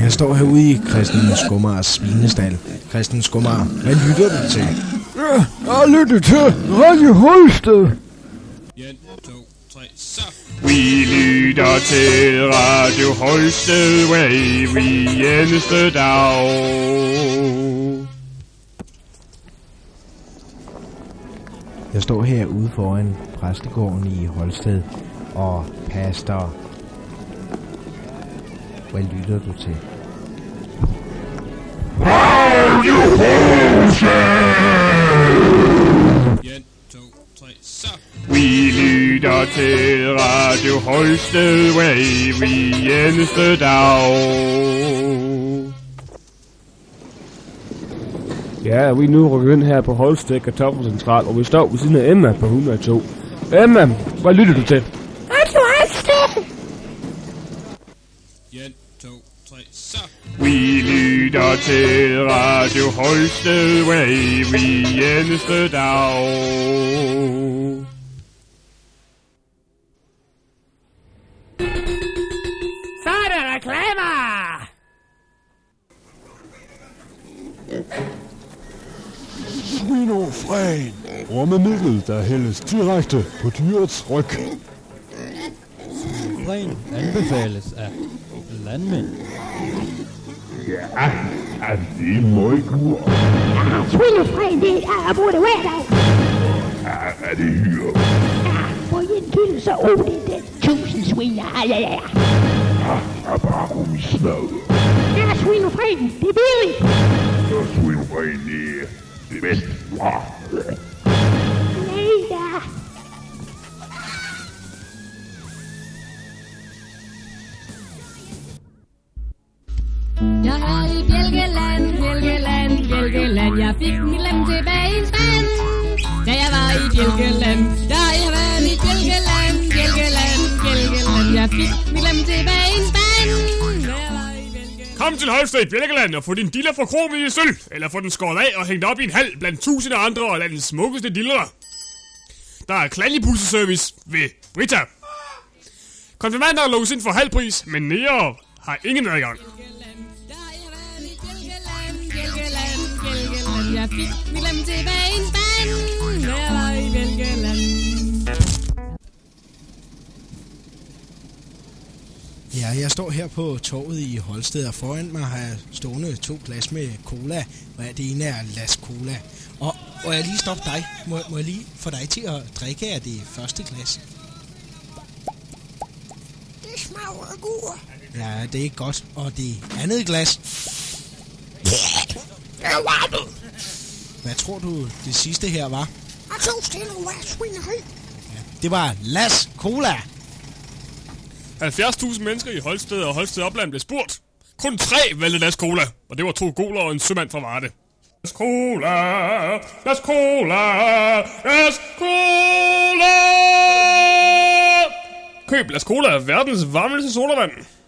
Jeg står herude i Christian Skummars svinestal. Christian Skummar, hvad lytter du til? Ja, jeg lytter til Radio Holsted. 1, 2, 3, så. Vi lytter til Radio Holsted hver evig eneste dag. Jeg står herude foran præstegården i Holsted og pastor. Hvad lytter du til? Radio Holsted! 1, 2, 3, så. Vi lytter til Radio Holsted hver evig eneste dag. Ja, vi er nu rykket ind her på Holsted Kartoffelcentral, og vi står ved siden af Emma på 102. Emma, hvad lytter du til? Radio Holsted! 1, 2, 3, så. Vi lytter til Radio Holsted hver evig eneste dag. Så er der reklamer! Svinofren. Ormemiddel, der hældes direkte på dyrets ryg. Svinofren anbefales af landmænd. Ja, det må ikke ud. Svinefren, det er både hver dag. Ja, er det hyre? For en kilo, så det den 1000 sviner. Ja. Ja, bare gummismad. Ja, svinefren, det er billigt. Så svinofren, det er det bedste. Nej da. Jeg er i Bjælkeland, jeg fik mit lem tilbage i en spand. Da jeg var i Bjælkeland, jeg var i Bjælkeland, jeg fik mit lem tilbage i en spand. Kom til Holsted i Bjælkeland og få din diller forkromet i sølv, eller få den skåret af og hængt op i en hal blandt tusinde andre og landets smukkeste dillere. Der er klanjepusseservice ved Brita. Konfirmander lås ind for halv pris, men nære har ingen adgang. Jeg fik mit lem tilbage i en spand. Jeg var i Bjælkeland. Ja, jeg står her på torvet i Holsted, og foran mig har jeg stående 2 glas med cola. Og det ene er Las Cola. Og jeg lige stoppe dig. Må jeg lige få dig til at drikke af det første glas? Det smager godt. Ja, det er godt. Og det andet glas... Hvad tror du, det sidste her var? Jeg tror stille og være svineri. Ja, det var Las Cola. 70.000 mennesker i Holsted og Holsted Opland blev spurgt. Kun 3 valgte Las Cola, og det var 2 goler og en sømand fra Varde. Las Cola, Las Cola, Las Cola! Køb Las Cola, verdens varmeste sodavand.